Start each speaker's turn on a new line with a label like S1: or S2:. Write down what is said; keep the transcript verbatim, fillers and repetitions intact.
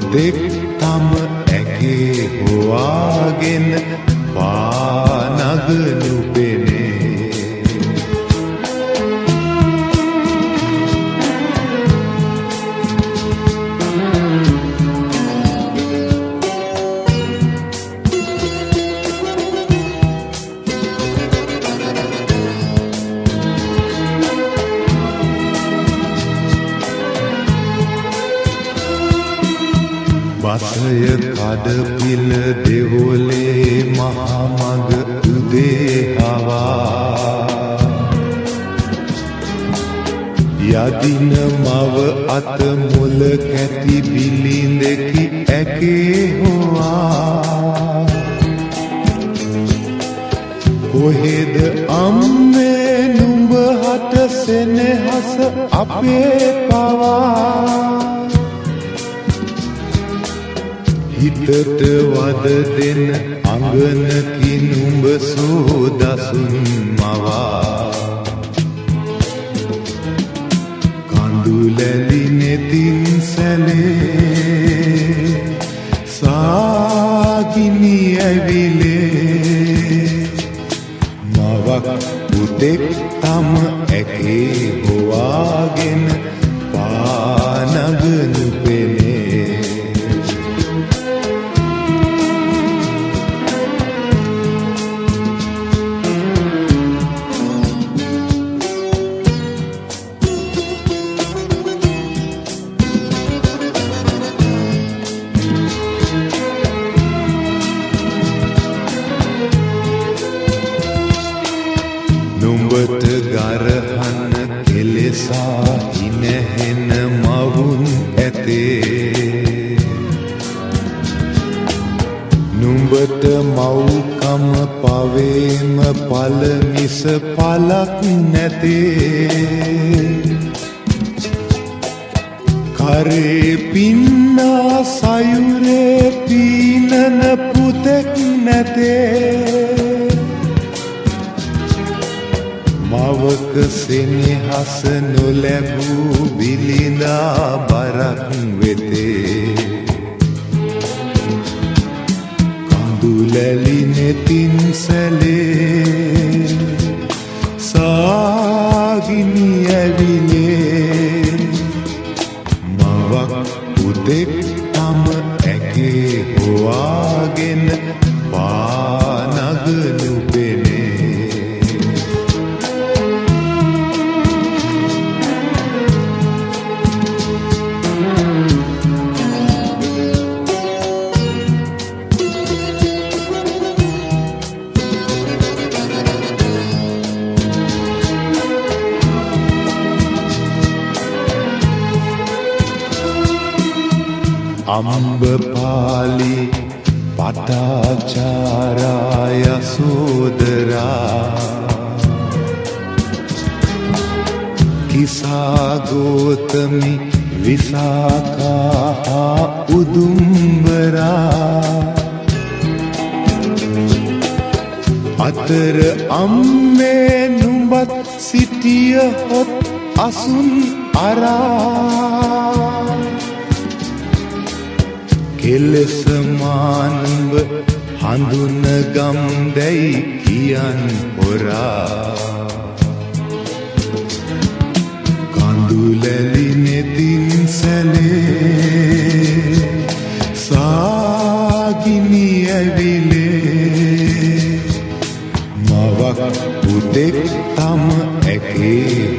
S1: පුතෙක් තම ඇගේ හොවාගෙන පානගනු පෙනේ. බසය කඩපිල දෙවොලේ මහමග උදේ හවා යදින මව අත මුල කැටි බිලිඳකි ඇගේ හොවා කොහෙද අම්මේ නුඹ හට සෙනෙහස අපේ පවා හිතට වද දෙන අඟනකි නුඹ සෝදසුන් මවා කඳුලැලි නෙතින් සැලේ සාගිනි ඇවිලේ මවක් පුතෙක් තම ඇගේ හොවාගෙන පානගනු පෙනේ. නුඹට ගරහන්න කෙලෙසා හිනහෙන මවුන් ඇතේ නුඹට මව්කම පවේම පල මිස පලක් නැතේ කරේ පින්නා සයුරේ පීනන පුතෙක් නැතේ මවක සෙනෙහස නොලැබූ බිලිඳා බරක් වෙතේ කඳුලැලි නෙතින් සැලේ සාගිනි ඇවිලේ මවක් පුතෙක් තම ඇගේ හොවාගෙන පානගනු පෙනේ. අම්බපාලි පටාචාරා යසෝදරා කිසා ගෝතමි විසාකා උදුම්බරා අතර අම්මේ නුඹත් සිටිය හොත් අසුන් අරා කෙලෙස මානුඹ හඳුන ගම් දැයි කියන් හොරා කඳුලැලි නෙතින් සැලේ සාගිනි ඇවිලේ මවක් පුතෙක් තම ඇගේ